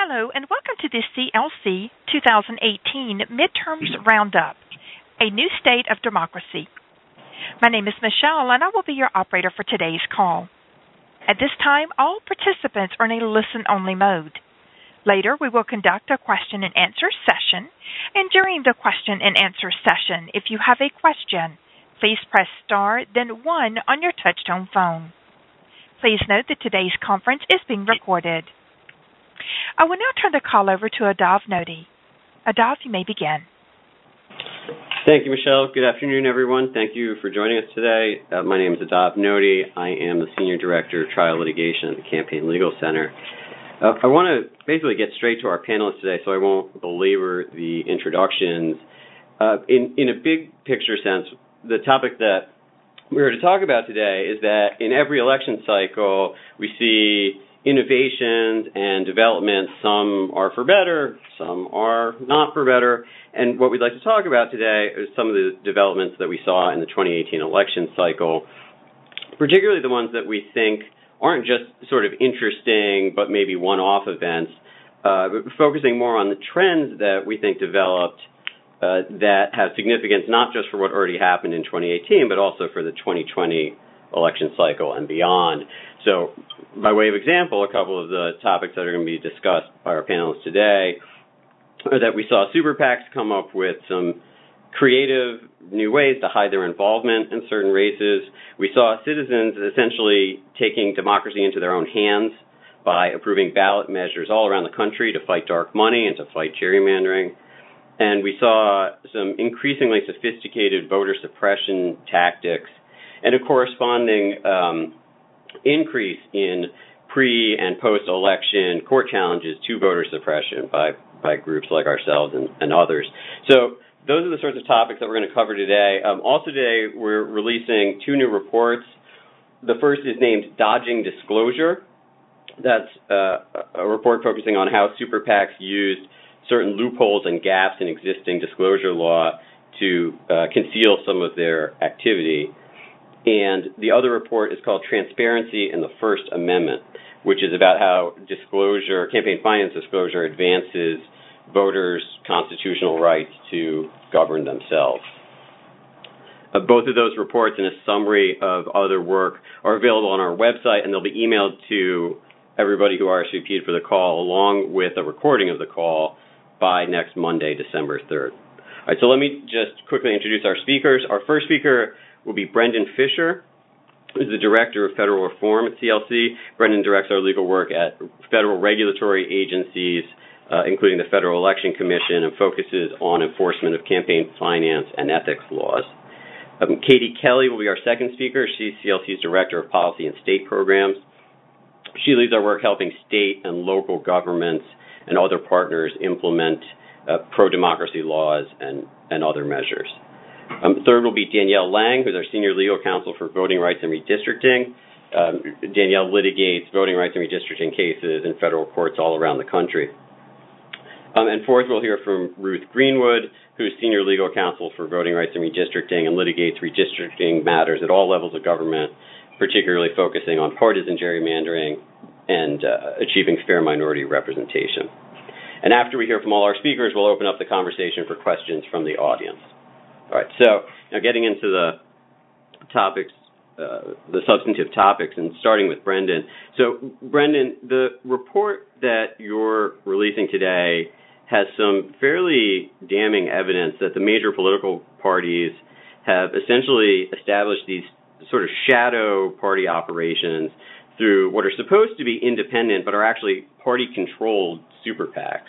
Hello, and welcome to the CLC 2018 Midterms Roundup, a new state of democracy. My name is Michelle, and I will be your operator for today's call. At this time, all participants are in a listen-only mode. Later, we will conduct a question-and-answer session, and during the question-and-answer session, if you have a question, please press star, then 1 on your touch-tone phone. Please note that today's conference is being recorded. I will now turn the call over to Adav Noti. Adav, you may begin. Thank you, Michelle. Good afternoon, everyone. Thank you for joining us today. My name is Adav Noti. I am the Senior Director of Trial Litigation at the Campaign Legal Center. I want to basically get straight to our panelists today, so I won't belabor the introductions. In a big picture sense, the topic that we're here to talk about today is that in every election cycle, we see innovations and developments. Some are for better, some are not for better. And what we'd like to talk about today is some of the developments that we saw in the 2018 election cycle, particularly the ones that we think aren't just sort of interesting but maybe one-off events, focusing more on the trends that we think developed that have significance not just for what already happened in 2018, but also for the 2020 election cycle and beyond. So, by way of example, a couple of the topics that are going to be discussed by our panelists today are that we saw super PACs come up with some creative new ways to hide their involvement in certain races. We saw citizens essentially taking democracy into their own hands by approving ballot measures all around the country to fight dark money and to fight gerrymandering. And we saw some increasingly sophisticated voter suppression tactics and a corresponding increase in pre- and post-election court challenges to voter suppression by groups like ourselves and others. So those are the sorts of topics that we're going to cover today. Also today, we're releasing 2 new reports. The first is named Dodging Disclosure. That's a report focusing on how super PACs used certain loopholes and gaps in existing disclosure law to conceal some of their activity. And the other report is called Transparency in the First Amendment, which is about how campaign finance disclosure advances voters' constitutional rights to govern themselves. Both of those reports and a summary of other work are available on our website, and they'll be emailed to everybody who RSVP'd for the call, along with a recording of the call by next Monday, December 3rd. All right, so let me just quickly introduce our speakers. Our first speaker will be Brendan Fisher, who's the Director of Federal Reform at CLC. Brendan directs our legal work at federal regulatory agencies, including the Federal Election Commission, and focuses on enforcement of campaign finance and ethics laws. Katie Kelly will be our second speaker. She's CLC's Director of Policy and State Programs. She leads our work helping state and local governments and other partners implement pro-democracy laws and other measures. Third will be Danielle Lang, who's our Senior Legal Counsel for Voting Rights and Redistricting. Danielle litigates voting rights and redistricting cases in federal courts all around the country. And fourth, we'll hear from Ruth Greenwood, who's Senior Legal Counsel for Voting Rights and Redistricting and litigates redistricting matters at all levels of government, particularly focusing on partisan gerrymandering and achieving fair minority representation. And after we hear from all our speakers, we'll open up the conversation for questions from the audience. All right, so now getting into the topics, the substantive topics, and starting with Brendan. So, Brendan, the report that you're releasing today has some fairly damning evidence that the major political parties have essentially established these sort of shadow party operations through what are supposed to be independent but are actually party-controlled super PACs.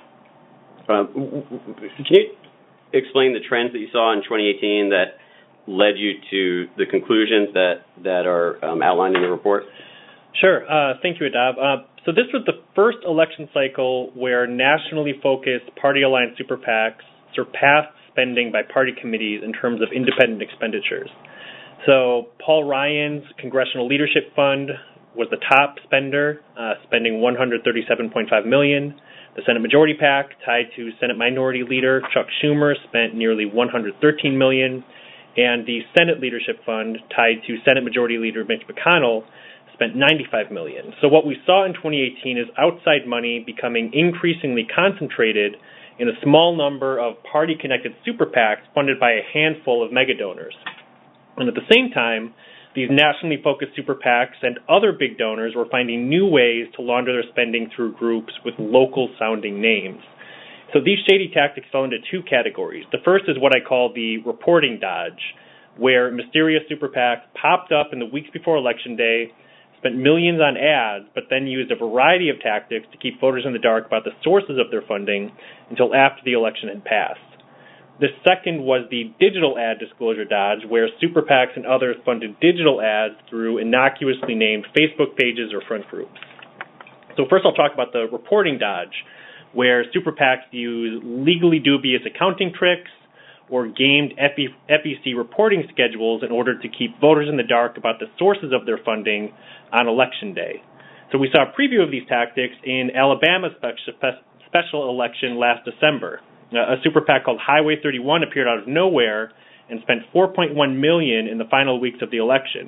Can you explain the trends that you saw in 2018 that led you to the conclusions that are outlined in the report? Sure. Thank you, Adav. So this was the first election cycle where nationally focused party-aligned super PACs surpassed spending by party committees in terms of independent expenditures. So Paul Ryan's Congressional Leadership Fund was the top spender, spending $137.5 million. The Senate Majority PAC, tied to Senate Minority Leader Chuck Schumer, spent nearly $113 million. And the Senate Leadership Fund, tied to Senate Majority Leader Mitch McConnell, spent $95 million. So what we saw in 2018 is outside money becoming increasingly concentrated in a small number of party-connected super PACs funded by a handful of mega donors. And at the same time, these nationally focused super PACs and other big donors were finding new ways to launder their spending through groups with local-sounding names. So these shady tactics fell into two categories. The first is what I call the reporting dodge, where mysterious super PACs popped up in the weeks before Election Day, spent millions on ads, but then used a variety of tactics to keep voters in the dark about the sources of their funding until after the election had passed. The second was the digital ad disclosure dodge, where super PACs and others funded digital ads through innocuously named Facebook pages or front groups. So first I'll talk about the reporting dodge, where super PACs use legally dubious accounting tricks or gamed FEC reporting schedules in order to keep voters in the dark about the sources of their funding on Election Day. So we saw a preview of these tactics in Alabama's special election last December. A super PAC called Highway 31 appeared out of nowhere and spent $4.1 million in the final weeks of the election.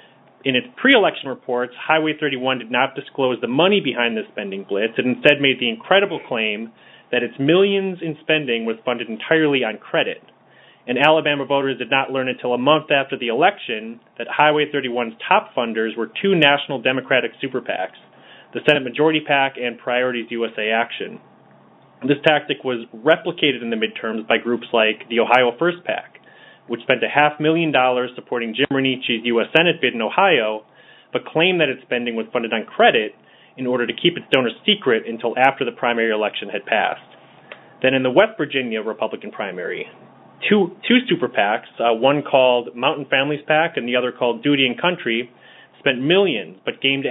In its pre-election reports, Highway 31 did not disclose the money behind the spending blitz. It instead made the incredible claim that its millions in spending was funded entirely on credit. And Alabama voters did not learn until a month after the election that Highway 31's top funders were two national Democratic super PACs, the Senate Majority PAC and Priorities USA Action. This tactic was replicated in the midterms by groups like the Ohio First PAC, which spent $500,000 supporting Jim Rennicci's U.S. Senate bid in Ohio, but claimed that its spending was funded on credit in order to keep its donors secret until after the primary election had passed. Then in the West Virginia Republican primary, two super PACs, one called Mountain Families PAC and the other called Duty and Country, spent millions but gamed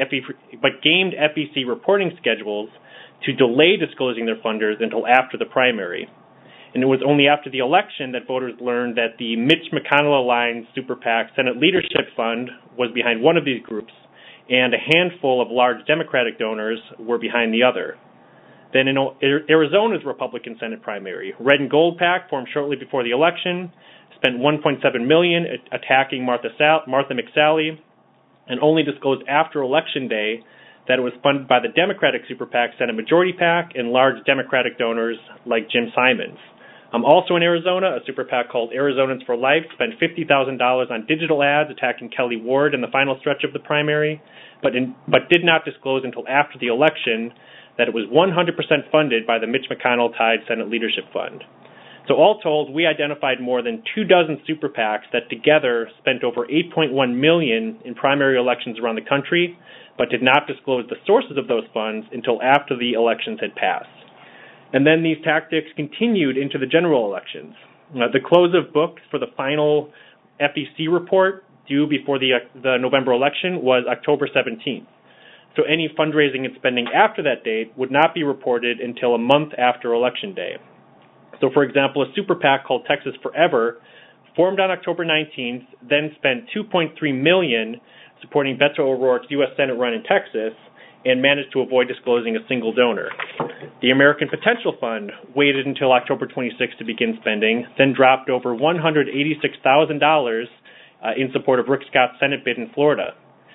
FEC reporting schedules to delay disclosing their funders until after the primary. And it was only after the election that voters learned that the Mitch McConnell-aligned super PAC Senate Leadership Fund was behind one of these groups, and a handful of large Democratic donors were behind the other. Then in Arizona's Republican Senate primary, Red and Gold PAC, formed shortly before the election, spent $1.7 million attacking Martha McSally, and only disclosed after Election Day that it was funded by the Democratic super PAC Senate Majority PAC and large Democratic donors like Jim Simons. Also in Arizona, a super PAC called Arizonans for Life spent $50,000 on digital ads attacking Kelly Ward in the final stretch of the primary, but did not disclose until after the election that it was 100% funded by the Mitch McConnell-tied Senate Leadership Fund. So all told, we identified more than 24 super PACs that together spent over $8.1 million in primary elections around the country, but did not disclose the sources of those funds until after the elections had passed. And then these tactics continued into the general elections. The close of books for the final FEC report due before the November election was October 17th. So any fundraising and spending after that date would not be reported until a month after Election Day. So, for example, a super PAC called Texas Forever formed on October 19th, then spent $2.3 million supporting Beto O'Rourke's U.S. Senate run in Texas, and managed to avoid disclosing a single donor. The American Potential Fund waited until October 26th to begin spending, then dropped over $186,000 in support of Rick Scott's Senate bid in Florida,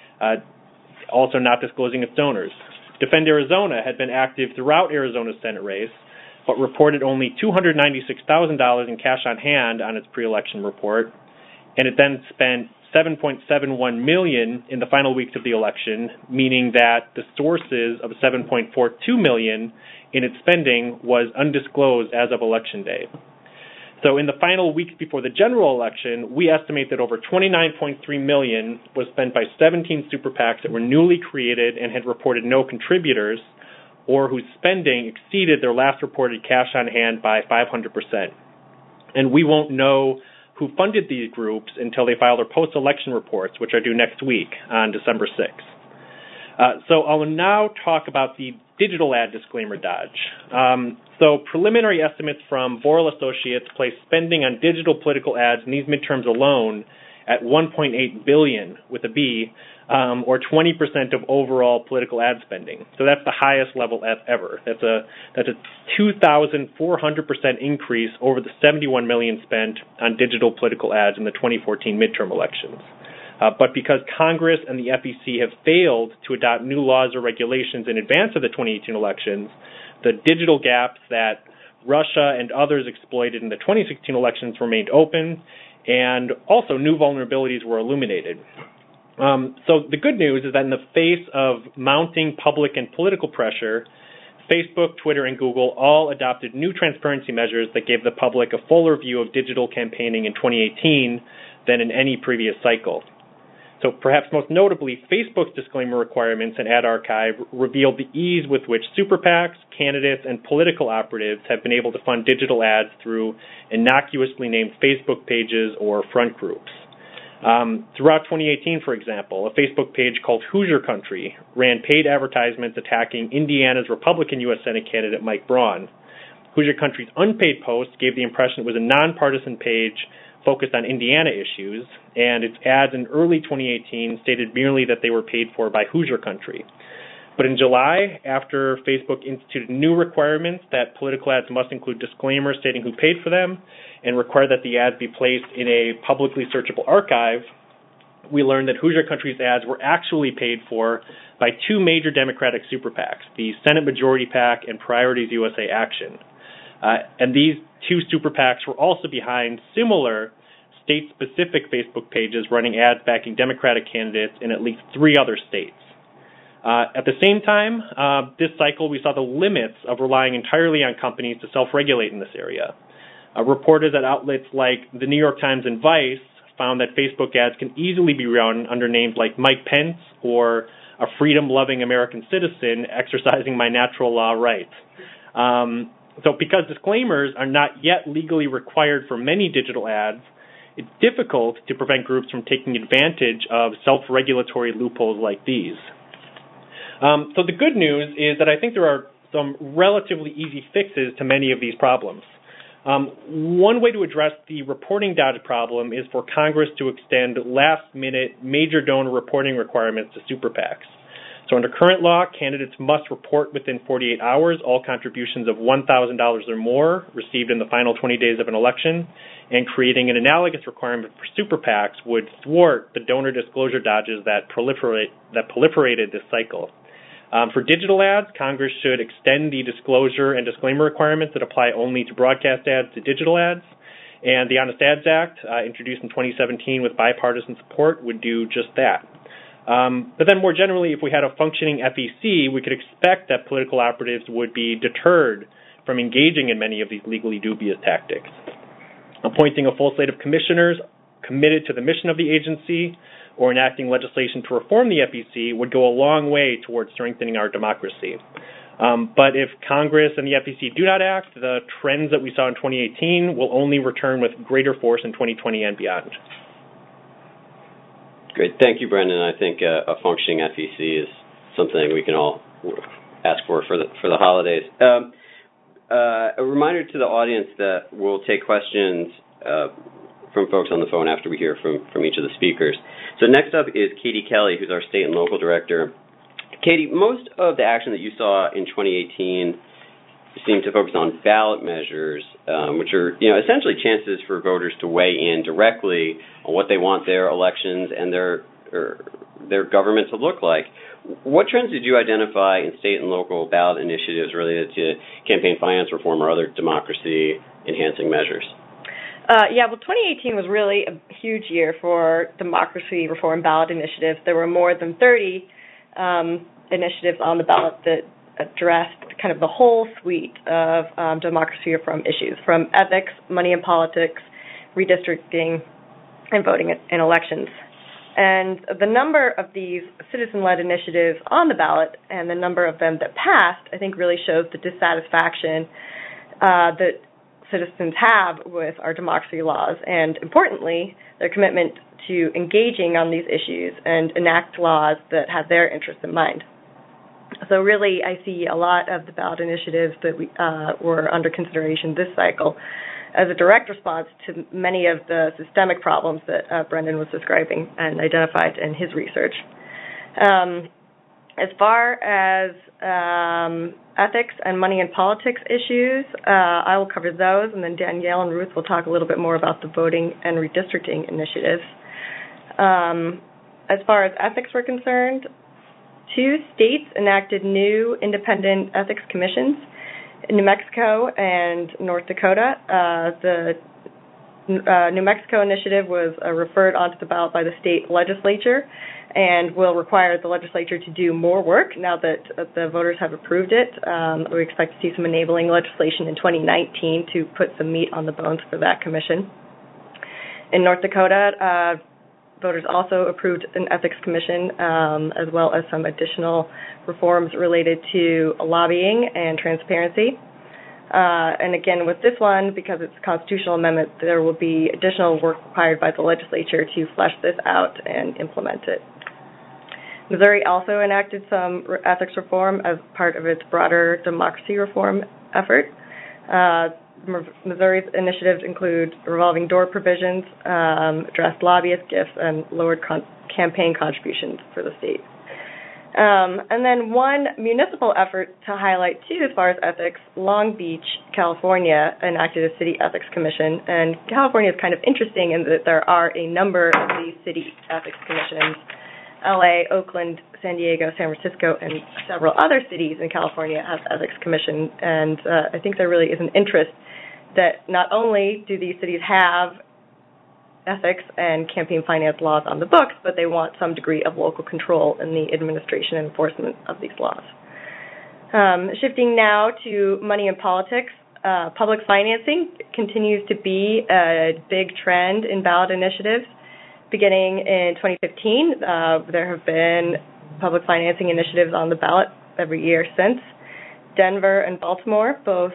also not disclosing its donors. Defend Arizona had been active throughout Arizona's Senate race, but reported only $296,000 in cash on hand on its pre-election report, and it then spent $7.71 million in the final weeks of the election, meaning that the sources of $7.42 million in its spending was undisclosed as of Election Day. So in the final weeks before the general election, we estimate that over $29.3 million was spent by 17 super PACs that were newly created and had reported no contributors, or whose spending exceeded their last reported cash on hand by 500%. And we won't know who funded these groups until they file their post-election reports, which are due next week on December 6th. So I'll now talk about the digital ad disclaimer dodge. So preliminary estimates from Boral Associates place spending on digital political ads in these midterms alone at $1.8 billion with a B, or 20% of overall political ad spending. So that's the highest level ever. That's a 2,400% increase over the $71 million spent on digital political ads in the 2014 midterm elections. But because Congress and the FEC have failed to adopt new laws or regulations in advance of the 2018 elections, the digital gaps that Russia and others exploited in the 2016 elections remained open, and also new vulnerabilities were illuminated. So the good news is that in the face of mounting public and political pressure, Facebook, Twitter, and Google all adopted new transparency measures that gave the public a fuller view of digital campaigning in 2018 than in any previous cycle. So perhaps most notably, Facebook's disclaimer requirements and ad archive revealed the ease with which super PACs, candidates, and political operatives have been able to fund digital ads through innocuously named Facebook pages or front groups. Throughout 2018, for example, a Facebook page called Hoosier Country ran paid advertisements attacking Indiana's Republican U.S. Senate candidate Mike Braun. Hoosier Country's unpaid post gave the impression it was a nonpartisan page focused on Indiana issues, and its ads in early 2018 stated merely that they were paid for by Hoosier Country. But in July, after Facebook instituted new requirements that political ads must include disclaimers stating who paid for them and require that the ads be placed in a publicly searchable archive, we learned that Hoosier Country's ads were actually paid for by two major Democratic super PACs, the Senate Majority PAC and Priorities USA Action. And these two super PACs were also behind similar state-specific Facebook pages running ads backing Democratic candidates in at least 3 other states. At the same time, this cycle we saw the limits of relying entirely on companies to self-regulate in this area. Reporters at outlets like the New York Times and Vice found that Facebook ads can easily be run under names like Mike Pence or a freedom-loving American citizen exercising my natural law rights. So because disclaimers are not yet legally required for many digital ads, it's difficult to prevent groups from taking advantage of self-regulatory loopholes like these. So the good news is that I think there are some relatively easy fixes to many of these problems. One way to address the reporting data problem is for Congress to extend last-minute major donor reporting requirements to super PACs. So under current law, candidates must report within 48 hours all contributions of $1,000 or more received in the final 20 days of an election, and creating an analogous requirement for super PACs would thwart the donor disclosure dodges that proliferated this cycle. For digital ads, Congress should extend the disclosure and disclaimer requirements that apply only to broadcast ads to digital ads. And the Honest Ads Act, introduced in 2017 with bipartisan support, would do just that. But then more generally, if we had a functioning FEC, we could expect that political operatives would be deterred from engaging in many of these legally dubious tactics. Appointing a full slate of commissioners committed to the mission of the agency or enacting legislation to reform the FEC would go a long way towards strengthening our democracy. But if Congress and the FEC do not act, the trends that we saw in 2018 will only return with greater force in 2020 and beyond. Great. Thank you, Brendan. I think a functioning FEC is something we can all ask for the holidays. A reminder to the audience that we'll take questions from folks on the phone after we hear from each of the speakers. So next up is Katie Kelly, who's our state and local director. Katie, most of the action that you saw in 2018 seemed to focus on ballot measures, which are essentially chances for voters to weigh in directly on what they want their elections and their government to look like. What trends did you identify in state and local ballot initiatives related to campaign finance reform or other democracy-enhancing measures? Well, 2018 was really a huge year for democracy reform ballot initiatives. There were more than 30 initiatives on the ballot that addressed kind of the whole suite of democracy reform issues, from ethics, money in politics, redistricting, and voting in elections. And the number of these citizen-led initiatives on the ballot and the number of them that passed, I think, really shows the dissatisfaction that citizens have with our democracy laws, and importantly, their commitment to engaging on these issues and enact laws that have their interests in mind. So really, I see a lot of the ballot initiatives that were under consideration this cycle as a direct response to many of the systemic problems that Brendan was describing and identified in his research. As far as ethics and money in politics issues, I will cover those, and then Danielle and Ruth will talk a little bit more about the voting and redistricting initiatives. As far as ethics were concerned, 2 states enacted new independent ethics commissions, New Mexico and North Dakota. The New Mexico initiative was referred onto the ballot by the state legislature and will require the legislature to do more work now that the voters have approved it. We expect to see some enabling legislation in 2019 to put some meat on the bones for that commission. In North Dakota, voters also approved an ethics commission, as well as some additional reforms related to lobbying and transparency. And again, with this one, because it's a constitutional amendment, there will be additional work required by the legislature to flesh this out and implement it. Missouri also enacted some ethics reform as part of its broader democracy reform effort. Missouri's initiatives include revolving door provisions, addressed lobbyist gifts, and lowered campaign contributions for the state. And then one municipal effort to highlight, too, as far as ethics, Long Beach, California, enacted a city ethics commission. And California is kind of interesting in that there are a number of these city ethics commissions. LA, Oakland, San Diego, San Francisco, and several other cities in California have ethics commission. And I think there really is an interest that not only do these cities have ethics and campaign finance laws on the books, but they want some degree of local control in the administration and enforcement of these laws. Shifting now to money and politics, public financing continues to be a big trend in ballot initiatives. Beginning in 2015, there have been public financing initiatives on the ballot every year since. Denver and Baltimore both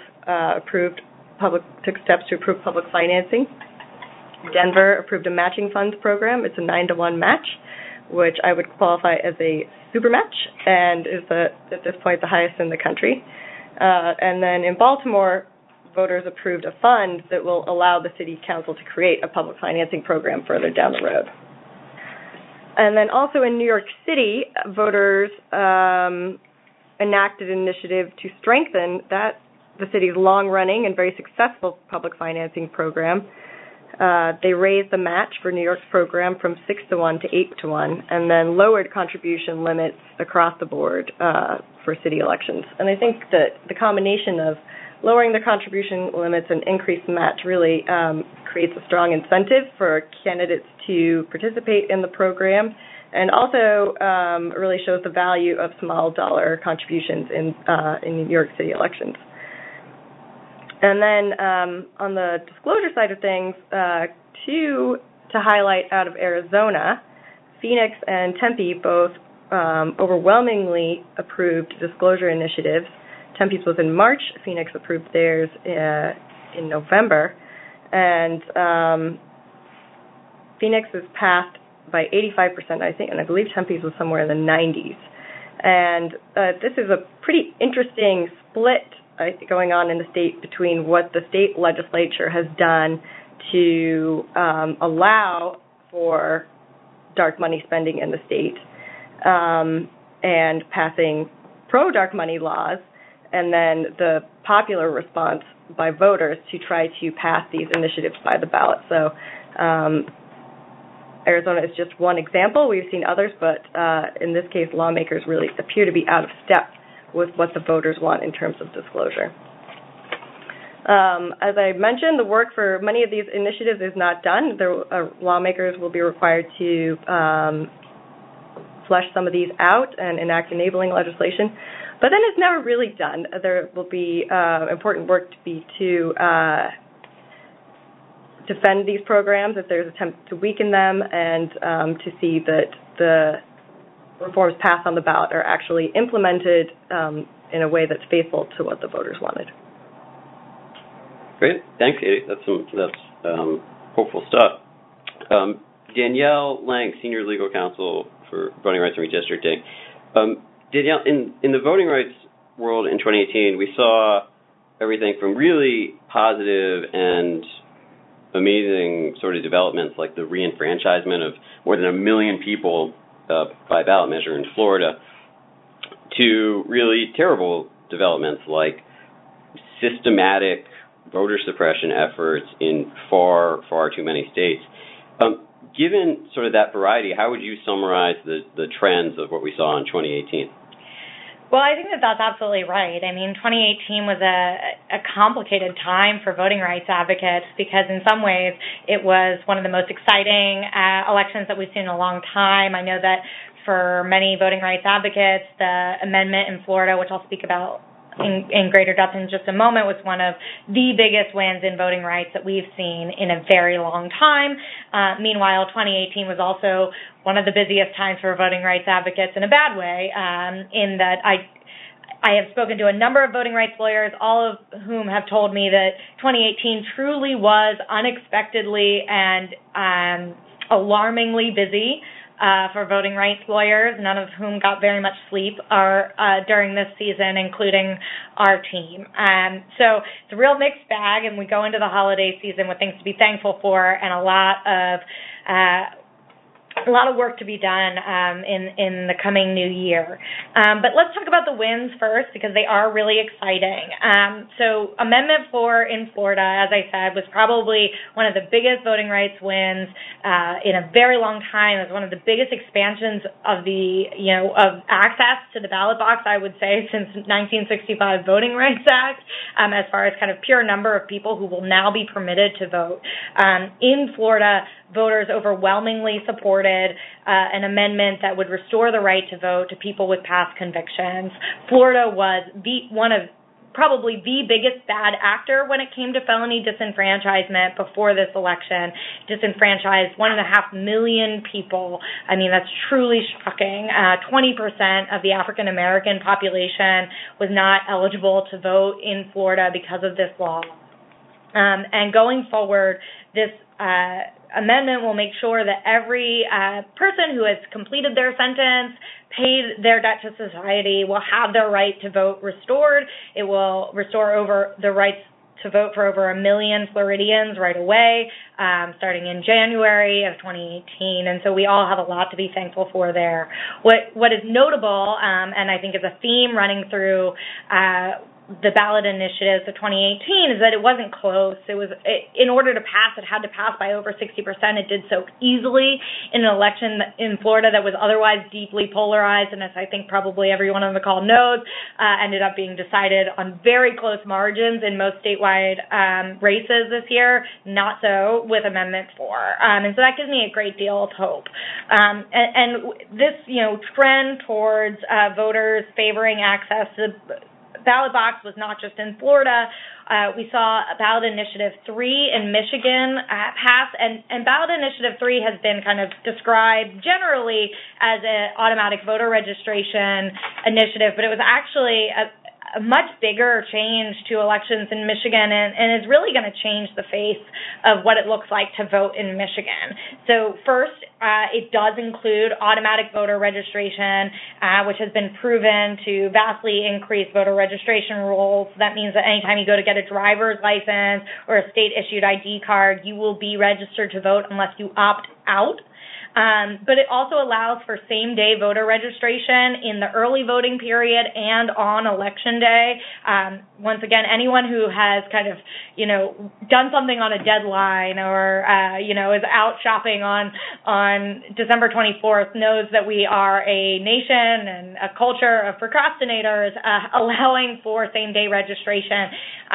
took steps to approve public financing. Denver approved a matching funds program. It's a 9-to-1 match, which I would qualify as a super match, and is at this point the highest in the country. And then in Baltimore, voters approved a fund that will allow the city council to create a public financing program further down the road. And then also in New York City, voters enacted an initiative to strengthen the city's long-running and very successful public financing program. They raised the match for New York's program from 6-to-1 to 8-to-1, and then lowered contribution limits across the board for city elections. And I think that the combination of lowering the contribution limits and increased match really creates a strong incentive for candidates to participate in the program, and also really shows the value of small dollar contributions in New York City elections. And then on the disclosure side of things, 2 to highlight out of Arizona, Phoenix and Tempe both overwhelmingly approved disclosure initiatives. Tempe's was in March. Phoenix approved theirs in November. And Phoenix was passed by 85%, I think, and I believe Tempe's was somewhere in the 90s. And this is a pretty interesting split going on in the state between what the state legislature has done to allow for dark money spending in the state and passing pro-dark money laws, and then the popular response by voters to try to pass these initiatives by the ballot. So Arizona is just one example. We've seen others, but in this case, lawmakers really appear to be out of step with what the voters want in terms of disclosure. As I mentioned, the work for many of these initiatives is not done. Lawmakers will be required to flesh some of these out and enact enabling legislation. But then it's never really done. There will be important work to defend these programs if there's attempts to weaken them, and to see that the reforms passed on the ballot are actually implemented in a way that's faithful to what the voters wanted. Great. Thanks, Katie. That's hopeful stuff. Danielle Lang, Senior Legal Counsel for Voting Rights and Redistricting. Danielle, in the voting rights world in 2018, we saw everything from really positive and amazing sort of developments like the reenfranchisement of more than 1 million people by ballot measure in Florida, to really terrible developments like systematic voter suppression efforts in far, far too many states. given sort of that variety, how would you summarize the trends of what we saw in 2018? Well, I think that that's absolutely right. I mean, 2018 was a complicated time for voting rights advocates because in some ways it was one of the most exciting elections that we've seen in a long time. I know that for many voting rights advocates, the amendment in Florida, which I'll speak about in greater depth in just a moment, was one of the biggest wins in voting rights that we've seen in a very long time. Meanwhile, 2018 was also one of the busiest times for voting rights advocates in a bad way, in that I have spoken to a number of voting rights lawyers, all of whom have told me that 2018 truly was unexpectedly and alarmingly busy for voting rights lawyers, none of whom got very much sleep during this season, including our team. So it's a real mixed bag, and we go into the holiday season with things to be thankful for and a lot of work to be done in the coming new year. But let's talk about the wins first because they are really exciting. So Amendment 4 in Florida, as I said, was probably one of the biggest voting rights wins in a very long time. It was one of the biggest expansions of of access to the ballot box, I would say, since 1965 Voting Rights Act, as far as kind of pure number of people who will now be permitted to vote. In Florida, voters overwhelmingly supported an amendment that would restore the right to vote to people with past convictions. Florida was one of probably the biggest bad actor when it came to felony disenfranchisement before this election. Disenfranchised 1.5 million people. I mean, that's truly shocking. 20% of the African American population was not eligible to vote in Florida because of this law. And going forward, this amendment will make sure that every person who has completed their sentence, paid their debt to society, will have their right to vote restored. It will restore the rights to vote for over 1 million Floridians right away, starting in January of 2018. And so we all have a lot to be thankful for there. What is notable, and I think is a theme running through the ballot initiatives of 2018, is that it wasn't close. In order to pass, it had to pass by over 60%. It did so easily in an election in Florida that was otherwise deeply polarized, and as I think probably everyone on the call knows, ended up being decided on very close margins in most statewide races this year. Not so with Amendment 4. And so that gives me a great deal of hope. And this, trend towards voters favoring access to ballot box was not just in Florida. We saw Ballot Initiative 3 in Michigan pass, and Ballot Initiative 3 has been kind of described generally as an automatic voter registration initiative, but it was actually a much bigger change to elections in Michigan, and is really going to change the face of what it looks like to vote in Michigan. So first, it does include automatic voter registration, which has been proven to vastly increase voter registration rolls. That means that anytime you go to get a driver's license or a state-issued ID card, you will be registered to vote unless you opt out. But it also allows for same-day voter registration in the early voting period and on Election Day. Once again, anyone who has kind of, done something on a deadline or, is out shopping on December 24th knows that we are a nation and a culture of procrastinators. Allowing for same-day registration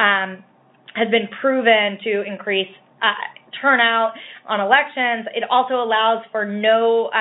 has been proven to increase turnout on elections. It also allows for no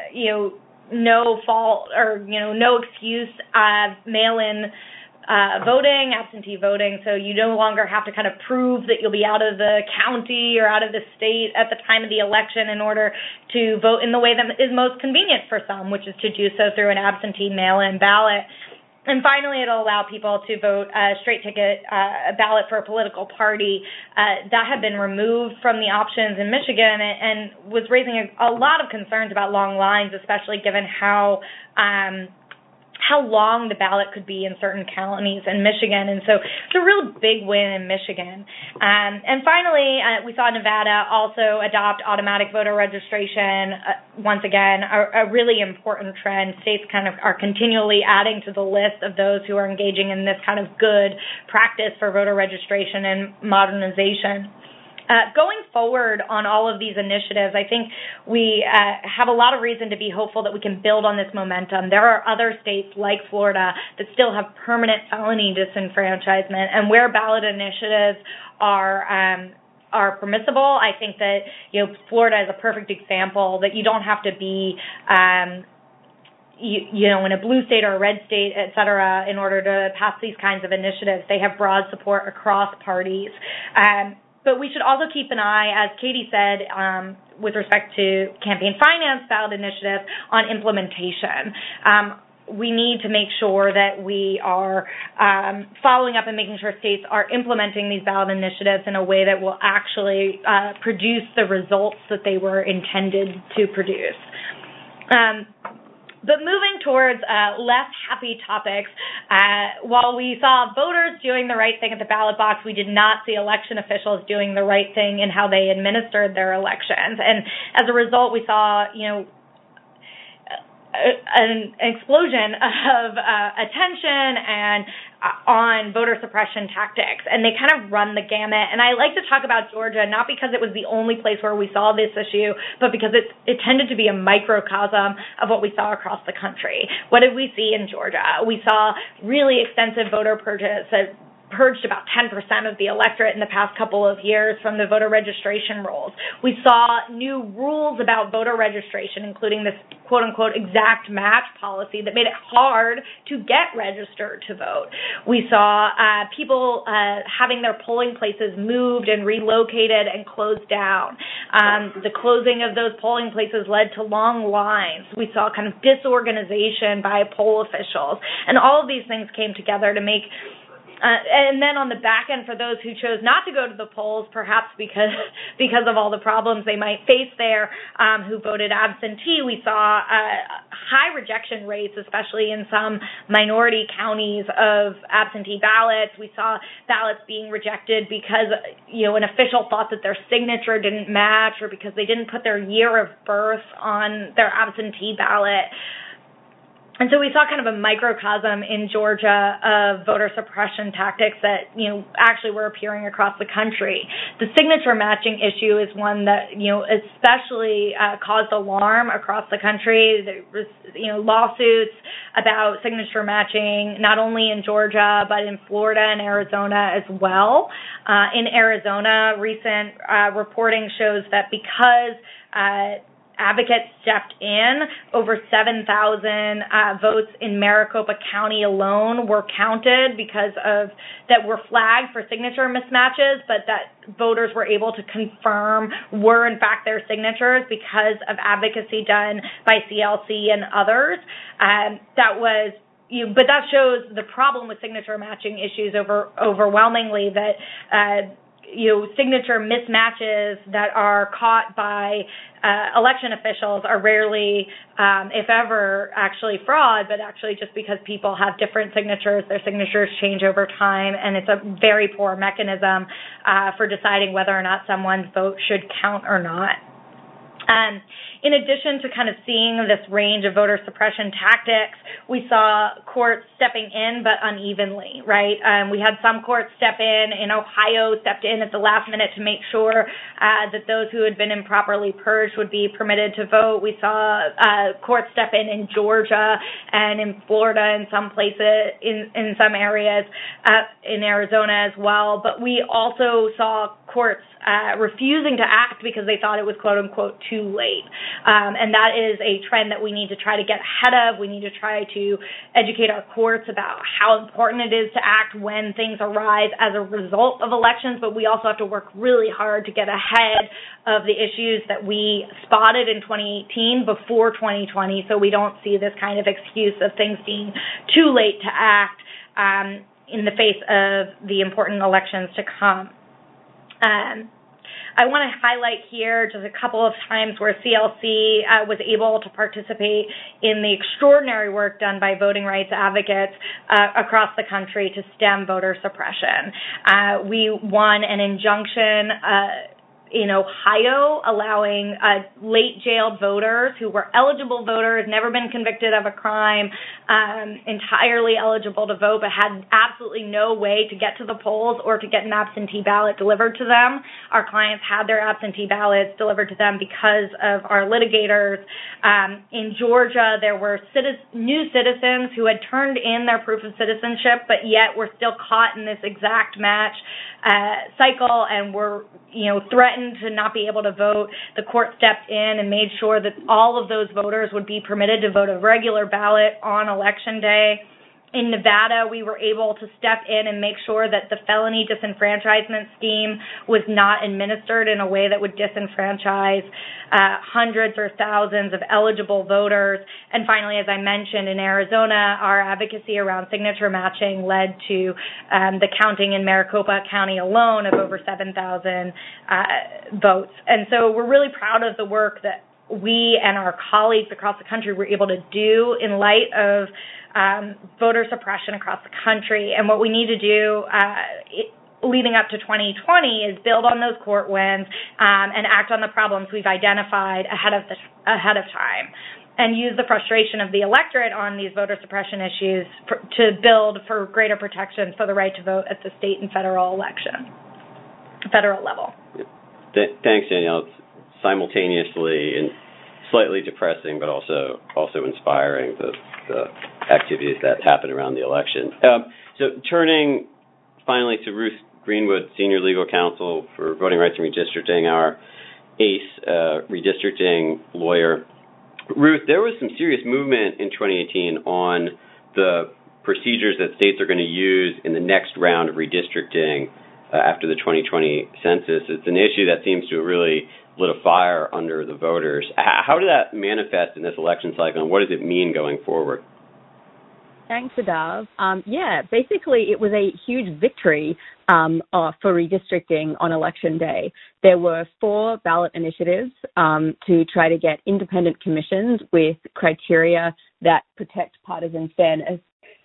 fault or no excuse mail-in voting, absentee voting. So you no longer have to kind of prove that you'll be out of the county or out of the state at the time of the election in order to vote in the way that is most convenient for some, which is to do so through an absentee mail-in ballot. And finally, it'll allow people to vote a straight ticket ballot for a political party that had been removed from the options in Michigan and was raising a lot of concerns about long lines, especially given how long the ballot could be in certain counties in Michigan. And so it's a real big win in Michigan. And finally, we saw Nevada also adopt automatic voter registration. Once again, a really important trend. States kind of are continually adding to the list of those who are engaging in this kind of good practice for voter registration and modernization. Going forward on all of these initiatives, I think we have a lot of reason to be hopeful that we can build on this momentum. There are other states like Florida that still have permanent felony disenfranchisement, and where ballot initiatives are permissible, I think that Florida is a perfect example that you don't have to be in a blue state or a red state, et cetera, in order to pass these kinds of initiatives. They have broad support across parties. But we should also keep an eye, as Katie said, with respect to campaign finance ballot initiatives, on implementation. We need to make sure that we are following up and making sure states are implementing these ballot initiatives in a way that will actually produce the results that they were intended to produce. But moving towards less happy topics, while we saw voters doing the right thing at the ballot box, we did not see election officials doing the right thing in how they administered their elections. And as a result, we saw, an explosion of attention and on voter suppression tactics, and they kind of run the gamut. And I like to talk about Georgia not because it was the only place where we saw this issue, but because it tended to be a microcosm of what we saw across the country. What did we see in Georgia? We saw really extensive voter purges that purged about 10% of the electorate in the past couple of years from the voter registration rolls. We saw new rules about voter registration, including this quote-unquote exact match policy that made it hard to get registered to vote. We saw people having their polling places moved and relocated and closed down. The closing of those polling places led to long lines. We saw kind of disorganization by poll officials. And all of these things came together to make and then on the back end, for those who chose not to go to the polls, perhaps because of all the problems they might face there, who voted absentee, we saw high rejection rates, especially in some minority counties of absentee ballots. We saw ballots being rejected because an official thought that their signature didn't match, or because they didn't put their year of birth on their absentee ballot. And so we saw kind of a microcosm in Georgia of voter suppression tactics that, actually were appearing across the country. The signature matching issue is one that, especially caused alarm across the country. There was, lawsuits about signature matching, not only in Georgia, but in Florida and Arizona as well. In Arizona, recent reporting shows that because advocates stepped in, over 7,000 votes in Maricopa County alone were counted that were flagged for signature mismatches, but that voters were able to confirm were in fact their signatures because of advocacy done by CLC and others. But that shows the problem with signature matching issues overwhelmingly, that signature mismatches that are caught by election officials are rarely, if ever, actually fraud, but actually just because people have different signatures. Their signatures change over time, and it's a very poor mechanism for deciding whether or not someone's vote should count or not. In addition to kind of seeing this range of voter suppression tactics, we saw courts stepping in, but unevenly, right? We had some courts step in Ohio stepped in at the last minute to make sure that those who had been improperly purged would be permitted to vote. We saw courts step in Georgia and in Florida in some places, in some areas, in Arizona as well. But we also saw courts refusing to act because they thought it was quote-unquote too late. And that is a trend that we need to try to get ahead of. We need to try to educate our courts about how important it is to act when things arise as a result of elections, but we also have to work really hard to get ahead of the issues that we spotted in 2018 before 2020, so we don't see this kind of excuse of things being too late to act in the face of the important elections to come. I want to highlight here just a couple of times where CLC was able to participate in the extraordinary work done by voting rights advocates across the country to stem voter suppression. We won an injunction in Ohio, allowing late jailed voters who were eligible voters, never been convicted of a crime, entirely eligible to vote, but had absolutely no way to get to the polls or to get an absentee ballot delivered to them. Our clients had their absentee ballots delivered to them because of our litigators. In Georgia, there were new citizens who had turned in their proof of citizenship, but yet were still caught in this exact match cycle and were, threatened to not be able to vote. The court stepped in and made sure that all of those voters would be permitted to vote a regular ballot on Election Day. In Nevada, we were able to step in and make sure that the felony disenfranchisement scheme was not administered in a way that would disenfranchise hundreds or thousands of eligible voters. And finally, as I mentioned, in Arizona, our advocacy around signature matching led to the counting in Maricopa County alone of over 7,000 votes. And so we're really proud of the work that we and our colleagues across the country were able to do in light of voter suppression across the country. And what we need to do leading up to 2020 is build on those court wins and act on the problems we've identified ahead of time, and use the frustration of the electorate on these voter suppression issues to build for greater protection for the right to vote at the state and federal level. Thanks, Danielle. It's simultaneously and slightly depressing, but also inspiring, the activities that happen around the election. So turning finally to Ruth Greenwood, Senior Legal Counsel for Voting Rights and Redistricting, our ACE redistricting lawyer. Ruth, there was some serious movement in 2018 on the procedures that states are going to use in the next round of redistricting after the 2020 census. It's an issue that seems to have really lit a fire under the voters. How did that manifest in this election cycle, and what does it mean going forward? Thanks, Adav. Basically, it was a huge victory for redistricting on Election Day. There were 4 ballot initiatives to try to get independent commissions with criteria that protect partisan fairness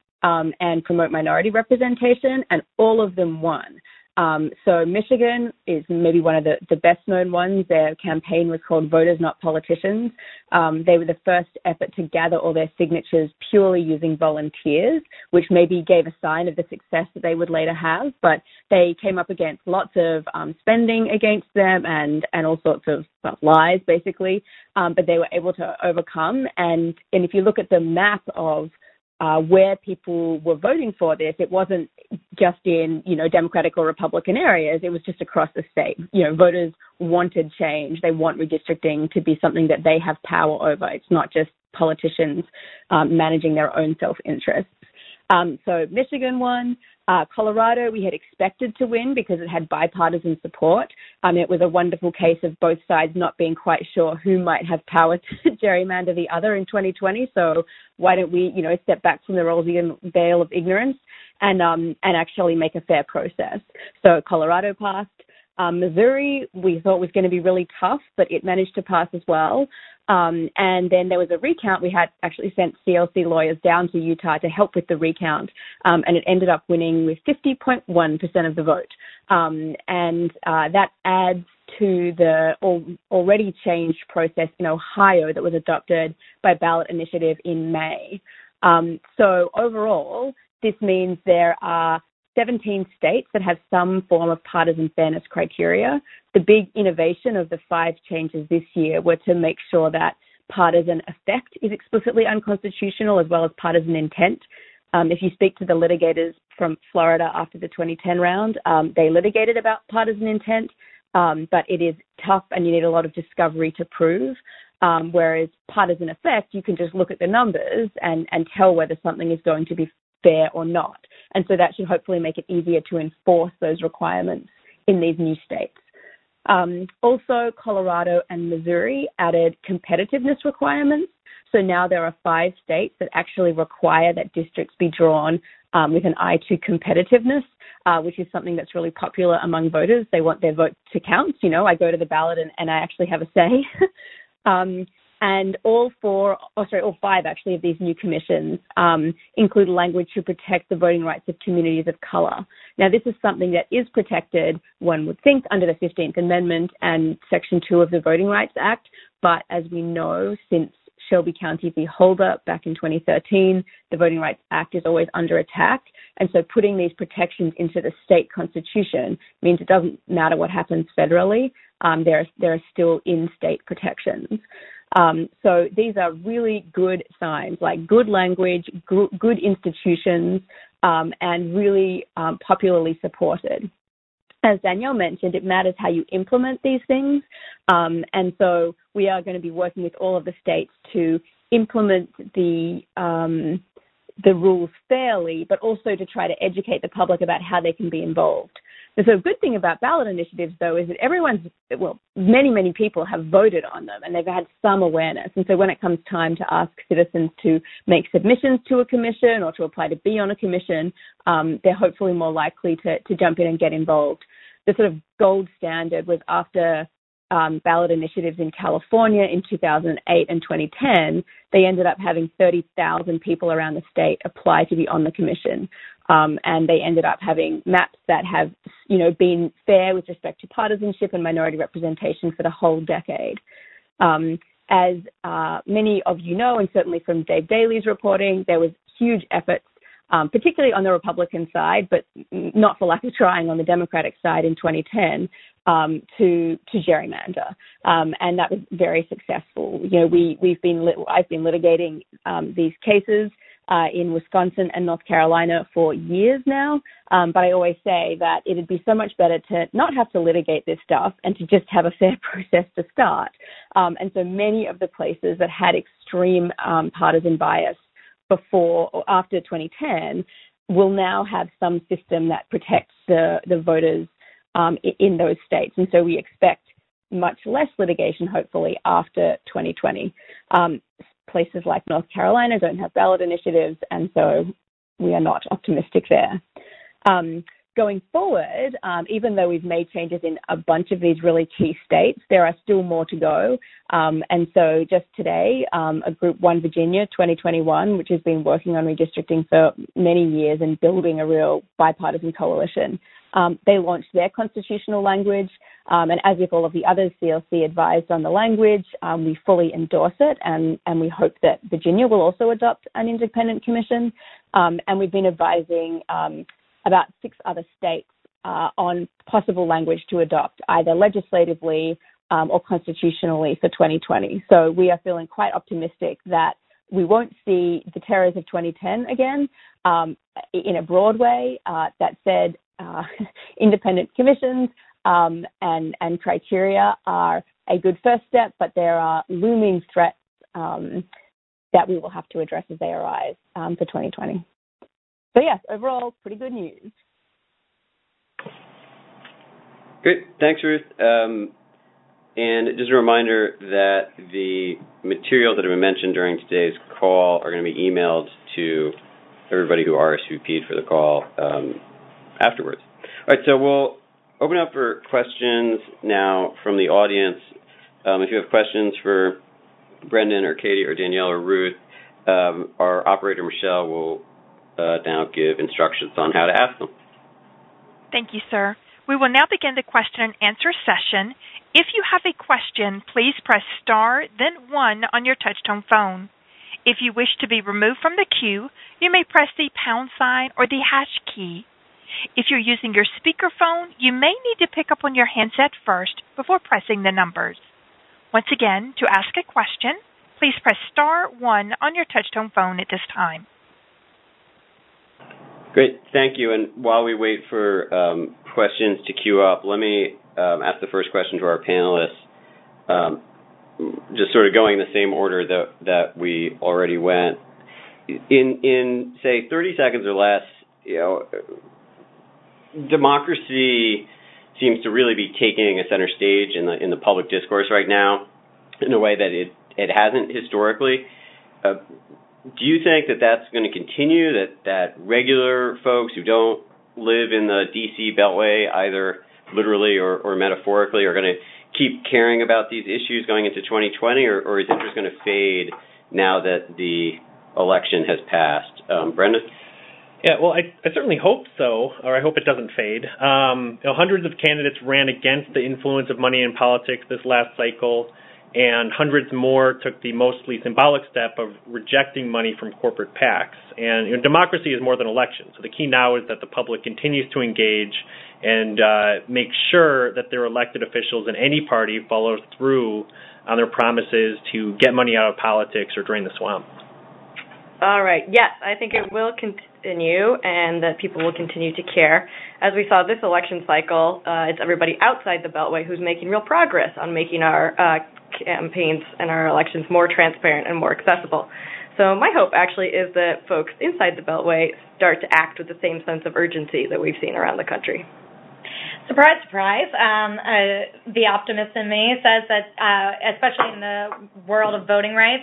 and promote minority representation, and all of them won. So Michigan is maybe one of the best-known ones. Their campaign was called Voters Not Politicians. They were the first effort to gather all their signatures purely using volunteers, which maybe gave a sign of the success that they would later have. But they came up against lots of spending against them and all sorts of lies, basically. But they were able to overcome. And if you look at the map of where people were voting for this, it wasn't just in, Democratic or Republican areas. It was just across the state. Voters wanted change. They want redistricting to be something that they have power over. It's not just politicians managing their own self-interests. So Michigan won. Colorado, we had expected to win because it had bipartisan support. It was a wonderful case of both sides not being quite sure who might have power to gerrymander the other in 2020. So why don't we, step back from the Rawlsian veil of ignorance and actually make a fair process. So Colorado passed. Missouri, we thought was going to be really tough, but it managed to pass as well. And then there was a recount. We had actually sent CLC lawyers down to Utah to help with the recount, and it ended up winning with 50.1% of the vote. And that adds to the already changed process in Ohio that was adopted by ballot initiative in May. So overall, this means there are 17 states that have some form of partisan fairness criteria. The big innovation of the 5 changes this year were to make sure that partisan effect is explicitly unconstitutional, as well as partisan intent. If you speak to the litigators from Florida after the 2010 round, they litigated about partisan intent, but it is tough and you need a lot of discovery to prove. Whereas partisan effect, you can just look at the numbers and tell whether something is going to be fair or not. And so that should hopefully make it easier to enforce those requirements in these new states. Also, Colorado and Missouri added competitiveness requirements. So now there are 5 states that actually require that districts be drawn with an eye to competitiveness, which is something that's really popular among voters. They want their vote to count. I go to the ballot and I actually have a say. And all five actually of these new commissions include language to protect the voting rights of communities of color. Now, this is something that is protected, one would think, under the 15th Amendment and Section 2 of the Voting Rights Act. But as we know, since Shelby County v. Holder back in 2013, the Voting Rights Act is always under attack. And so putting these protections into the state constitution means it doesn't matter what happens federally. There are still in-state protections. So these are really good signs, like good language, good institutions, and really popularly supported. As Danielle mentioned, it matters how you implement these things. And so we are going to be working with all of the states to implement the rules fairly, but also to try to educate the public about how they can be involved. The sort of good thing about ballot initiatives, though, is that many people have voted on them and they've had some awareness. And so when it comes time to ask citizens to make submissions to a commission or to apply to be on a commission, they're hopefully more likely to jump in and get involved. The sort of gold standard was after ballot initiatives in California in 2008 and 2010, they ended up having 30,000 people around the state apply to be on the commission. And they ended up having maps that have, been fair with respect to partisanship and minority representation for the whole decade. As many of you know, and certainly from Dave Daly's reporting, there was huge efforts, particularly on the Republican side, but not for lack of trying on the Democratic side in 2010, to gerrymander. And that was very successful. I've been litigating these cases in Wisconsin and North Carolina for years now, but I always say that it would be so much better to not have to litigate this stuff and to just have a fair process to start. And so many of the places that had extreme partisan bias before or after 2010 will now have some system that protects the voters in those states. And so we expect much less litigation, hopefully, after 2020. Places like North Carolina don't have ballot initiatives, and so we are not optimistic there. Going forward, even though we've made changes in a bunch of these really key states, there are still more to go. And so just today, a group, One Virginia 2021, which has been working on redistricting for many years and building a real bipartisan coalition, they launched their constitutional language. And as with all of the others, CLC advised on the language. We fully endorse it, and we hope that Virginia will also adopt an independent commission. And we've been advising about 6 other states on possible language to adopt, either legislatively or constitutionally for 2020. So we are feeling quite optimistic that we won't see the terrors of 2010 again in a broad way. That said, independent commissions and criteria are a good first step, but there are looming threats that we will have to address as they arise for 2020. So yes, overall, pretty good news. Great. Thanks, Ruth. And just a reminder that the materials that have been mentioned during today's call are going to be emailed to everybody who RSVP'd for the call afterwards. All right, so we'll open up for questions now from the audience. If you have questions for Brendan or Katie or Danielle or Ruth, our operator, Michelle, will now give instructions on how to ask them. Thank you, sir. We will now begin the question and answer session. If you have a question, please press star, then 1 on your touch-tone phone. If you wish to be removed from the queue, you may press the pound sign or the hash key. If you're using your speakerphone, you may need to pick up on your handset first before pressing the numbers. Once again, to ask a question, please press star 1 on your touch-tone phone at this time. Great, thank you. And while we wait for questions to queue up, let me ask the first question to our panelists, just sort of going the same order that we already went. In say, 30 seconds or less, democracy seems to really be taking a center stage in the public discourse right now in a way that it hasn't historically. Do you think that that's going to continue, that regular folks who don't live in the D.C. Beltway, either literally or metaphorically, are going to keep caring about these issues going into 2020, or is interest going to fade now that the election has passed? Brendan? Yeah, well, I certainly hope so, or I hope it doesn't fade. Hundreds of candidates ran against the influence of money in politics this last cycle, and hundreds more took the mostly symbolic step of rejecting money from corporate PACs. And democracy is more than elections, so the key now is that the public continues to engage and make sure that their elected officials in any party follow through on their promises to get money out of politics or drain the swamp. All right. Yes, I think it will continue and that people will continue to care. As we saw this election cycle, it's everybody outside the Beltway who's making real progress on making our campaigns and our elections more transparent and more accessible. So my hope actually is that folks inside the Beltway start to act with the same sense of urgency that we've seen around the country. Surprise, surprise. The optimist in me says that, especially in the world of voting rights,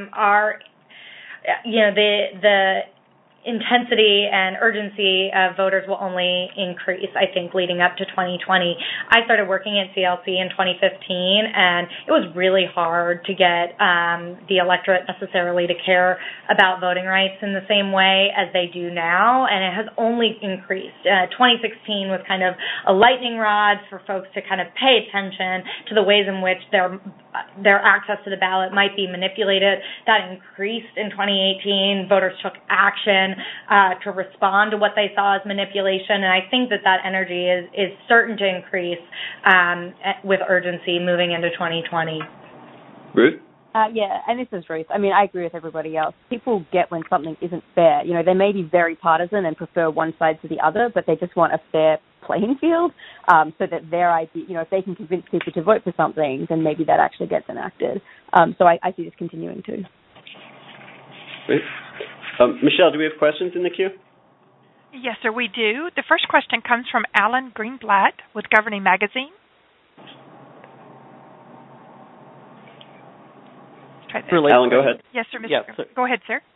the intensity and urgency of voters will only increase, I think, leading up to 2020. I started working at CLC in 2015, and it was really hard to get the electorate necessarily to care about voting rights in the same way as they do now, and it has only increased. 2016 was kind of a lightning rod for folks to kind of pay attention to the ways in which their access to the ballot might be manipulated. That increased in 2018. Voters took action to respond to what they saw as manipulation, and I think that energy is certain to increase with urgency moving into 2020. Ruth? Yeah, and this is Ruth. I mean, I agree with everybody else. People get when something isn't fair. They may be very partisan and prefer one side to the other, but they just want a fair playing field so that their idea, if they can convince people to vote for something, then maybe that actually gets enacted. So I see this continuing too. Great. Michelle, do we have questions in the queue? Yes, sir, we do. The first question comes from Alan Greenblatt with Governing Magazine. Alan, go ahead. Yes, sir, Mr. Go ahead, sir.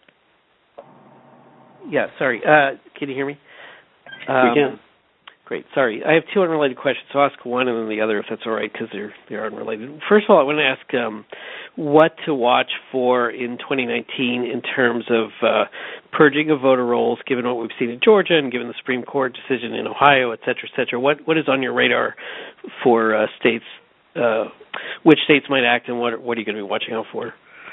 Yeah, sorry. Can you hear me? We can. Great. Sorry. I have two unrelated questions, so I'll ask one and then the other if that's all right, because they're unrelated. First of all, I want to ask what to watch for in 2019 in terms of purging of voter rolls, given what we've seen in Georgia and given the Supreme Court decision in Ohio, et cetera, et cetera. What is on your radar for states, which states might act, and what are you going to be watching out for?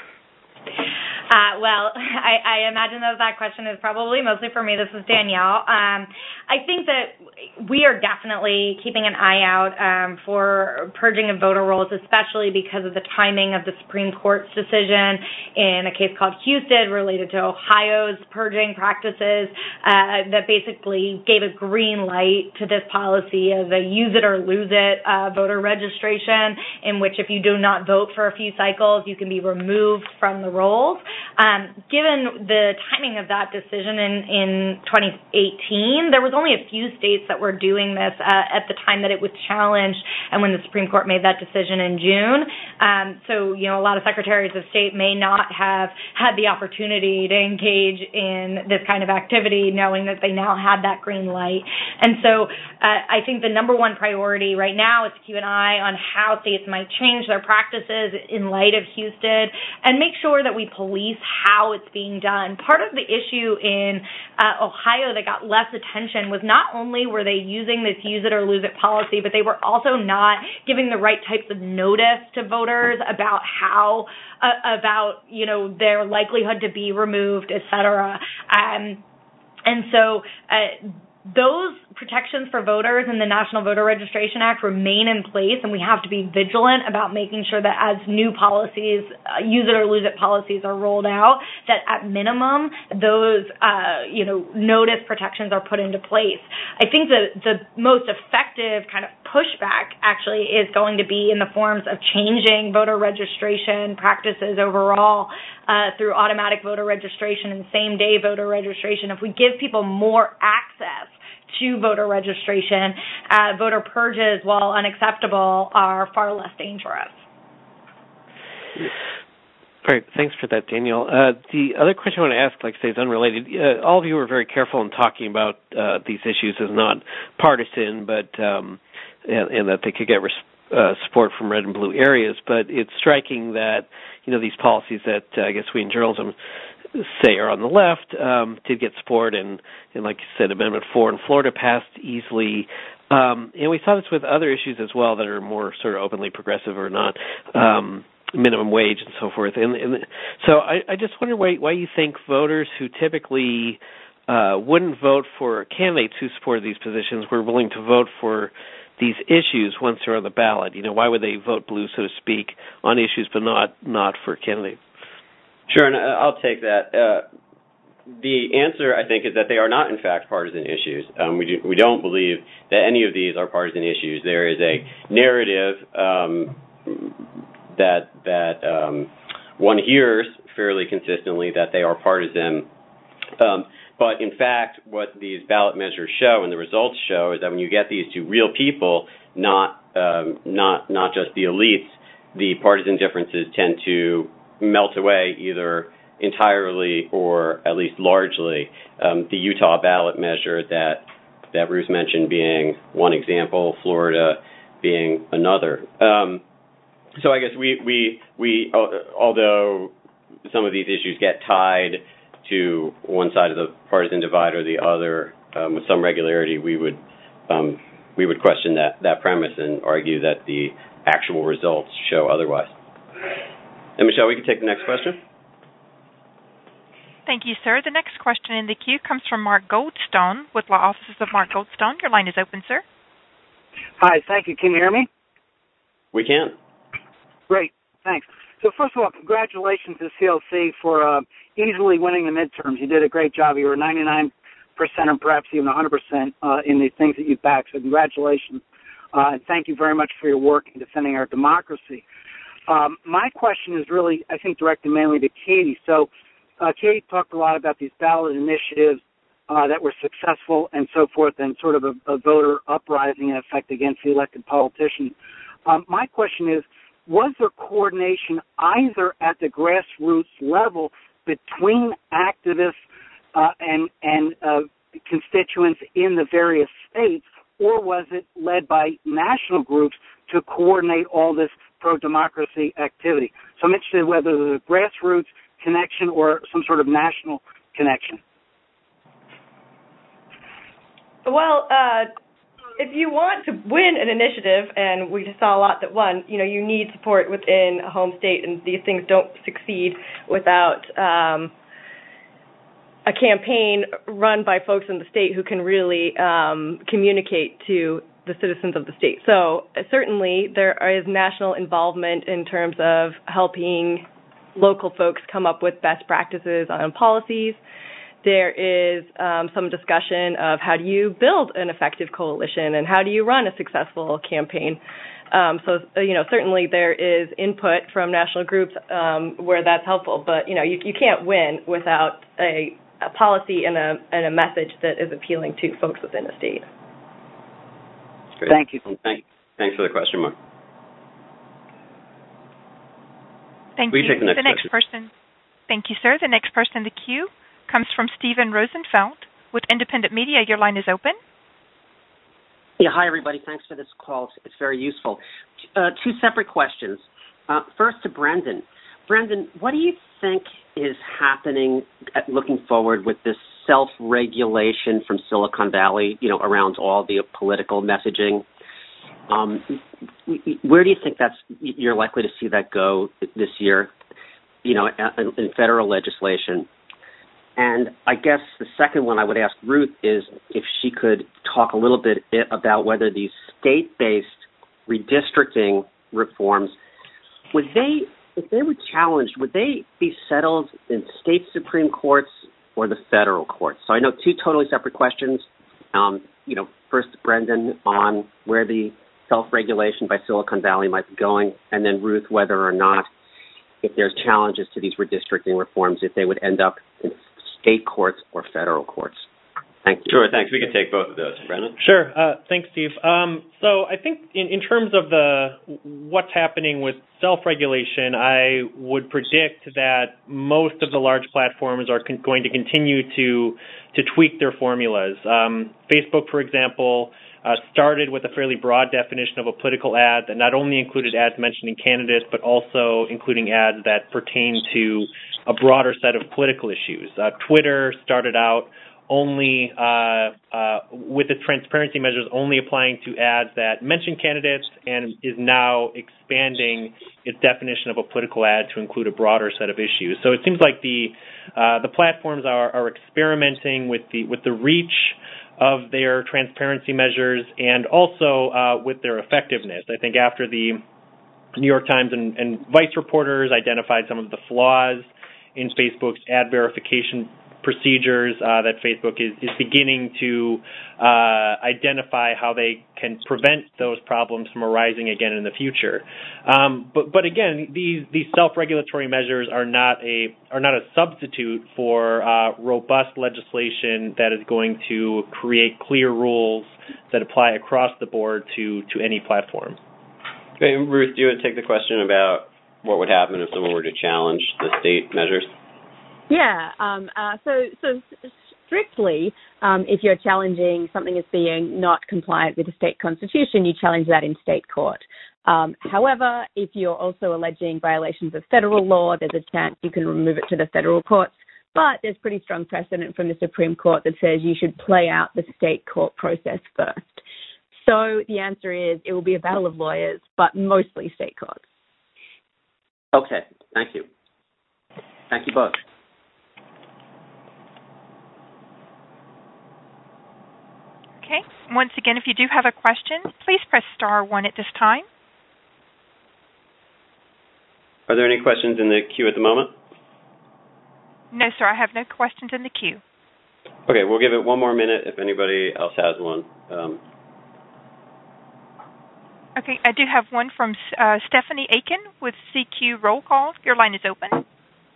Well, I imagine that question is probably mostly for me. This is Danielle. I think that we are definitely keeping an eye out for purging of voter rolls, especially because of the timing of the Supreme Court's decision in a case called Houston related to Ohio's purging practices that basically gave a green light to this policy of a use it or lose it voter registration, in which if you do not vote for a few cycles, you can be removed from the rolls. Given the timing of that decision in 2018, there was only a few states that were doing this at the time that it was challenged and when the Supreme Court made that decision in June. So, a lot of secretaries of state may not have had the opportunity to engage in this kind of activity knowing that they now had that green light. And so I think the number one priority right now is to keep an eye on how states might change their practices in light of Houston and make sure that we police how it's being done. Part of the issue in Ohio that got less attention was not only were they using this use it or lose it policy, but they were also not giving the right types of notice to voters about how, their likelihood to be removed, et cetera. And so those protections for voters in the National Voter Registration Act remain in place, and we have to be vigilant about making sure that as new policies, use it or lose it policies are rolled out, that at minimum those, notice protections are put into place. I think the most effective kind of pushback actually is going to be in the forms of changing voter registration practices overall through automatic voter registration and same-day voter registration. If we give people more access to voter registration, voter purges, while unacceptable, are far less dangerous. All right, thanks for that, Danielle. The other question I want to ask, like I say, is unrelated. All of you were very careful in talking about these issues as not partisan, but and that they could get support from red and blue areas. But it's striking that these policies that I guess we in journalism say are on the left did get support, and like you said, Amendment 4 in Florida passed easily. And we saw this with other issues as well that are more sort of openly progressive or not, minimum wage and so forth. And so I just wonder why you think voters who typically wouldn't vote for candidates who supported these positions were willing to vote for these issues once they're on the ballot. Why would they vote blue, so to speak, on issues but not for candidates? Sure, and I'll take that. The answer, I think, is that they are not, in fact, partisan issues. We don't believe that any of these are partisan issues. There is a narrative that one hears fairly consistently that they are partisan. But, in fact, what these ballot measures show and the results show is that when you get these to real people, not just the elites, the partisan differences tend to melt away either entirely or at least largely. The Utah ballot measure that Ruth mentioned being one example, Florida being another. So I guess we although some of these issues get tied to one side of the partisan divide or the other with some regularity, we would question that premise and argue that the actual results show otherwise. And Michelle, we can take the next question. Thank you, sir. The next question in the queue comes from Mark Goldstone with Law Offices of Mark Goldstone. Your line is open, sir. Hi, thank you. Can you hear me? We can. Great, thanks. So first of all, congratulations to CLC for easily winning the midterms. You did a great job. You were 99% or perhaps even 100% in the things that you backed. So congratulations. And thank you very much for your work in defending our democracy. My question is really, I think, directed mainly to Katie. So Katie talked a lot about these ballot initiatives that were successful and so forth, and sort of a voter uprising in effect against the elected politicians. My question is, was there coordination either at the grassroots level between activists and constituents in the various states, or was it led by national groups to coordinate all this pro-democracy activity? So I'm interested whether there's a grassroots connection or some sort of national connection. Well, if you want to win an initiative, and we just saw a lot that won, you need support within a home state, and these things don't succeed without a campaign run by folks in the state who can really communicate to the citizens of the state. So certainly there is national involvement in terms of helping local folks come up with best practices on policies. There is some discussion of how do you build an effective coalition and how do you run a successful campaign. So certainly there is input from national groups where that's helpful, but you can't win without a policy and a message that is appealing to folks within the state. Great. Thank you. Thanks for the question, Mark. Thank you. The next person. Thank you, sir. The next person in the queue comes from Stephen Rosenfeld with Independent Media. Your line is open. Yeah, hi, everybody. Thanks for this call. It's very useful. Two separate questions. First to Brendan. Brendan, what do you think is happening looking forward with this self-regulation from Silicon Valley, around all the political messaging? Where do you think you're likely to see that go this year, in federal legislation? And I guess the second one I would ask Ruth is if she could talk a little bit about whether these state-based redistricting reforms, if they were challenged, would they be settled in state Supreme Courts or the federal courts? So I know two totally separate questions. First, Brendan, on where the self-regulation by Silicon Valley might be going, and then Ruth, whether or not, if there's challenges to these redistricting reforms, if they would end up in state courts or federal courts. Thank you. Sure, thanks. We can take both of those. Brendan? Sure. Thanks, Steve. So I think in terms of what's happening with self-regulation, I would predict that most of the large platforms are going to continue to tweak their formulas. Facebook, for example, started with a fairly broad definition of a political ad that not only included ads mentioning candidates, but also including ads that pertain to a broader set of political issues. Twitter started out only with the transparency measures only applying to ads that mention candidates, and is now expanding its definition of a political ad to include a broader set of issues. So it seems like the platforms are experimenting with the reach of their transparency measures and also with their effectiveness. I think after the New York Times and Vice reporters identified some of the flaws in Facebook's ad verification procedures, that Facebook is beginning to identify how they can prevent those problems from arising again in the future. But again, these self-regulatory measures are not a substitute for robust legislation that is going to create clear rules that apply across the board to any platform. Okay, Ruth, do you want to take the question about what would happen if someone were to challenge the state measures? Yeah. So strictly, if you're challenging something as being not compliant with the state constitution, you challenge that in state court. However, if you're also alleging violations of federal law, there's a chance you can remove it to the federal courts. But there's pretty strong precedent from the Supreme Court that says you should play out the state court process first. So the answer is it will be a battle of lawyers, but mostly state courts. Okay. Thank you. Thank you both. Okay. Once again, if you do have a question, please press star 1 at this time. Are there any questions in the queue at the moment? No, sir, I have no questions in the queue. Okay, we'll give it one more minute if anybody else has one. Okay, I do have one from Stephanie Aiken with CQ Roll Call. Your line is open.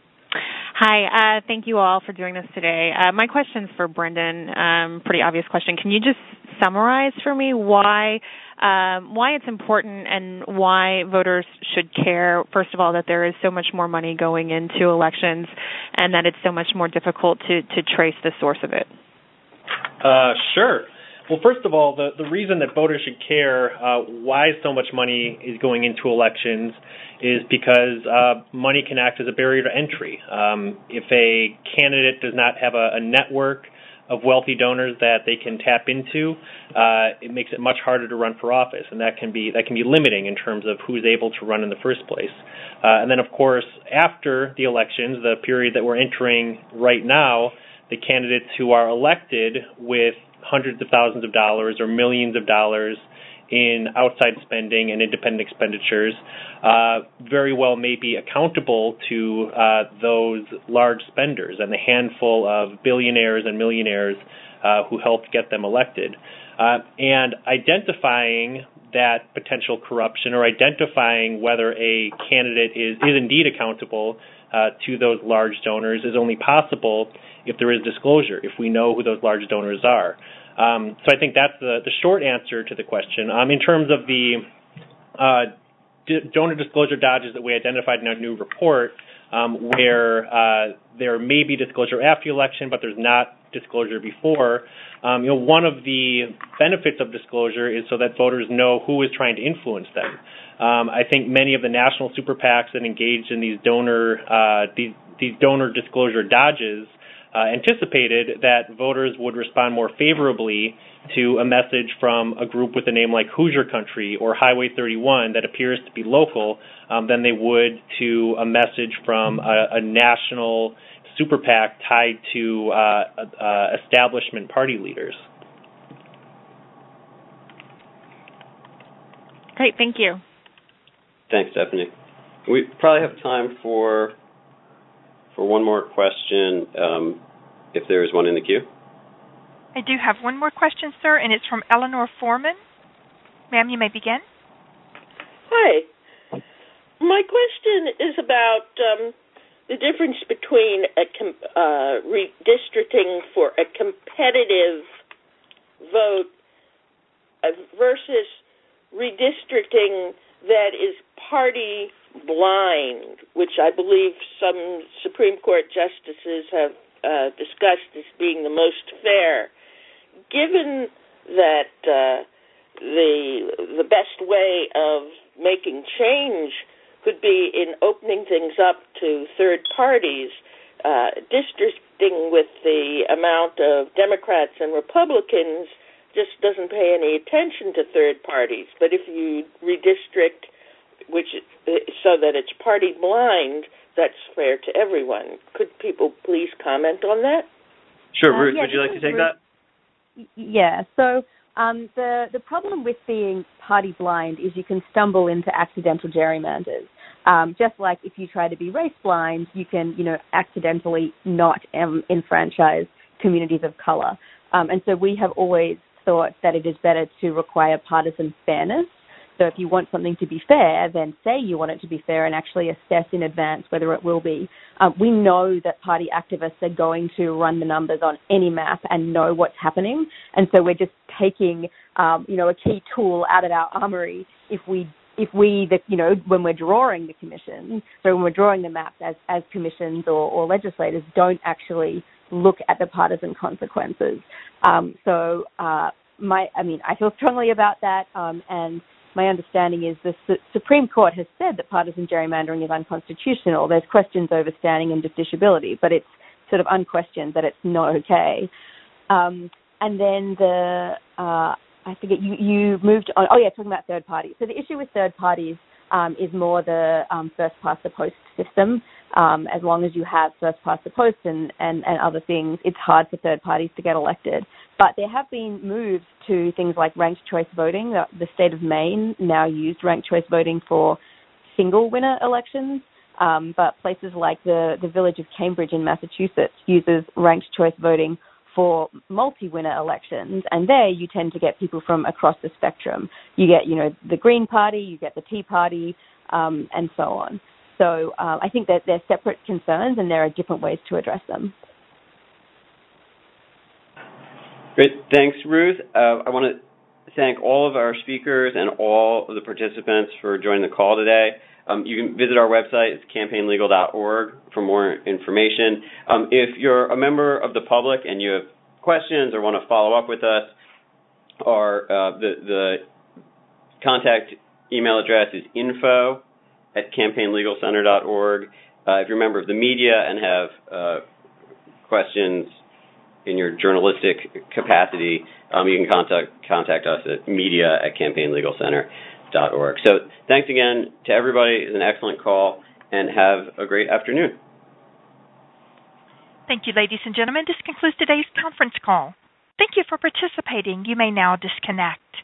Hi, thank you all for doing this today. My question's for Brendan. Pretty obvious question. Can you just summarize for me why it's important and why voters should care, first of all, that there is so much more money going into elections and that it's so much more difficult to trace the source of it? Sure. Well, first of all, the reason that voters should care why so much money is going into elections is because money can act as a barrier to entry. If a candidate does not have a network of wealthy donors that they can tap into, it makes it much harder to run for office, and that can be limiting in terms of who's able to run in the first place. And then, of course, after the elections, the period that we're entering right now, the candidates who are elected with hundreds of thousands of dollars or millions of dollars in outside spending and independent expenditures very well may be accountable to those large spenders and the handful of billionaires and millionaires who helped get them elected. And identifying that potential corruption or identifying whether a candidate is indeed accountable to those large donors is only possible if there is disclosure, if we know who those large donors are. So I think that's the short answer to the question. In terms of the donor disclosure dodges that we identified in our new report, where there may be disclosure after the election, but there's not disclosure before, one of the benefits of disclosure is so that voters know who is trying to influence them. I think many of the national super PACs that engaged in these donor disclosure dodges anticipated that voters would respond more favorably to a message from a group with a name like Hoosier Country or Highway 31 that appears to be local than they would to a message from a national super PAC tied to establishment party leaders. Great, thank you. Thanks, Stephanie. We probably have time for one more question, if there is one in the queue. I do have one more question, sir, and it's from Eleanor Foreman. Ma'am, you may begin. Hi. My question is about the difference between redistricting for a competitive vote versus redistricting that is party blind, which I believe some Supreme Court justices have discussed as being the most fair. Given that the best way of making change could be in opening things up to third parties. Districting with the amount of Democrats and Republicans just doesn't pay any attention to third parties. But if you redistrict so that it's party blind, that's fair to everyone. Could people please comment on that? Sure, Ruth, would you like to take that? Yeah, so the problem with being party blind is you can stumble into accidental gerrymanders. Just like if you try to be race blind, you can, accidentally not enfranchise communities of color. And so we have always thought that it is better to require partisan fairness. So if you want something to be fair, then say you want it to be fair and actually assess in advance whether it will be. We know that party activists are going to run the numbers on any map and know what's happening. And so we're just taking, a key tool out of our armory when we're drawing the commission, so when we're drawing the maps as commissions or legislators, don't actually look at the partisan consequences. I feel strongly about that, and my understanding is the Supreme Court has said that partisan gerrymandering is unconstitutional. There's questions over standing and justiciability, but it's sort of unquestioned that it's not okay. And then I forget, you moved on. Oh, yeah, talking about third parties. So the issue with third parties is more the first-past-the-post system. As long as you have first-past-the-post and other things, it's hard for third parties to get elected. But there have been moves to things like ranked choice voting. The state of Maine now used ranked choice voting for single-winner elections. But places like the village of Cambridge in Massachusetts uses ranked choice voting for multi-winner elections, and there you tend to get people from across the spectrum. You get, the Green Party, you get the Tea Party, and so on. So I think that they're separate concerns, and there are different ways to address them. Great. Thanks, Ruth. I want to thank all of our speakers and all of the participants for joining the call today. You can visit our website. It's campaignlegal.org for more information. If you're a member of the public and you have questions or want to follow up with us, the contact email address is info@campaignlegalcenter.org. If you're a member of the media and have questions in your journalistic capacity, you can contact us at media@campaignlegalcenter.org. So thanks again to everybody. It's an excellent call, and have a great afternoon. Thank you, ladies and gentlemen. This concludes today's conference call. Thank you for participating. You may now disconnect.